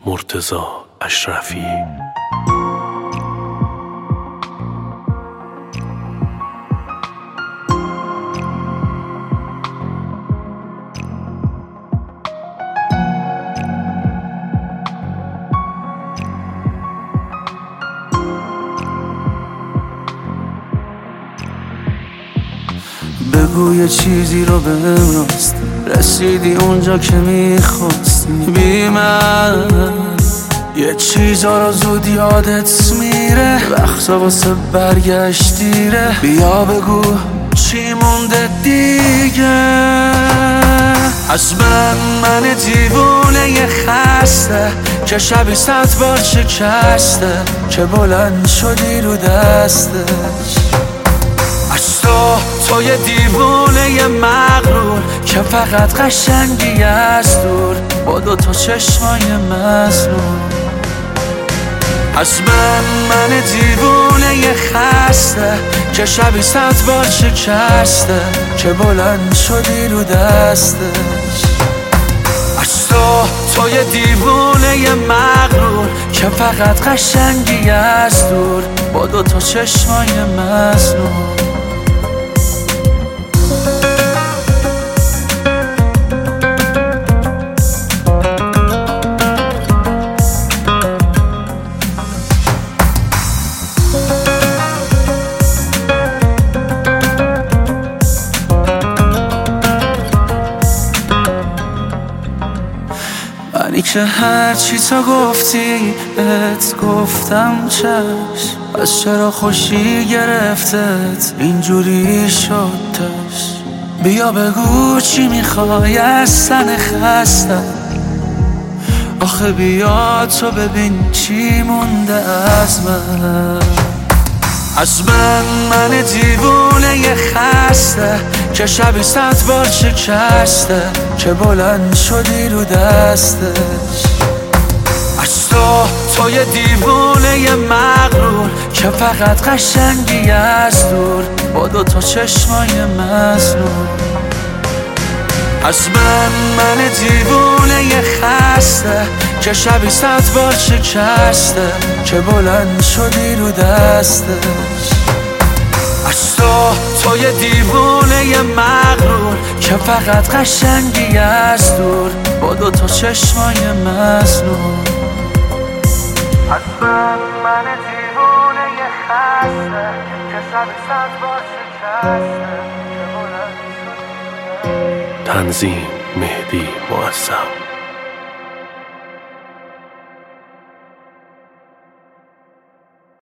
مرتضی اشرفی. بگو یه چیزی رو بهم راست، رسیدی اونجا که میخواستی. بی من یه چیزا رو زود یادت میره، وقتا واسه برگشت دیره. بیا بگو چی مونده دیگه از من دیوونه یه خسته که شبی 100 بار شکسته، که بلند شدی رو دستش. از تو یه دیوونه یه مغرور که فقط قشنگی از دور با 2 تا چشمای مظلوم. از من دیوونه یه خسته که شبی 100 بار شکسته، که بلند شدی رو دستش. از تو یه دیوونه یه مغرور که فقط قشنگی از دور با 2 تا چشمای مظلوم. منی که هرچی تا گفتی بهت گفتم چشم، از چرا خوشی گرفتت اینجوری شدش. بیا بگو چی میخوای از تن خستم، آخه بیا تو ببین چی مونده از من. از من دیوونه یه خسته که شبی 100 بار شکسته، که بلند شدی رو دستش. از تو یه دیوونه یه مغرور که فقط قشنگی از دور با 2 تا چشمای مظلوم. از من دیوونه یه خسته که شبی 100 بار شکسته، که بلند شدی رو دستش. از تو یه دیوونه یه مغرور که فقط قشنگی از دور با 2 تا چشمای مظلوم. از من دیوونه یه خسته که شبی 100 بار شکسته، که بلند شدی رو دستش. تنظیم مهدی معظم.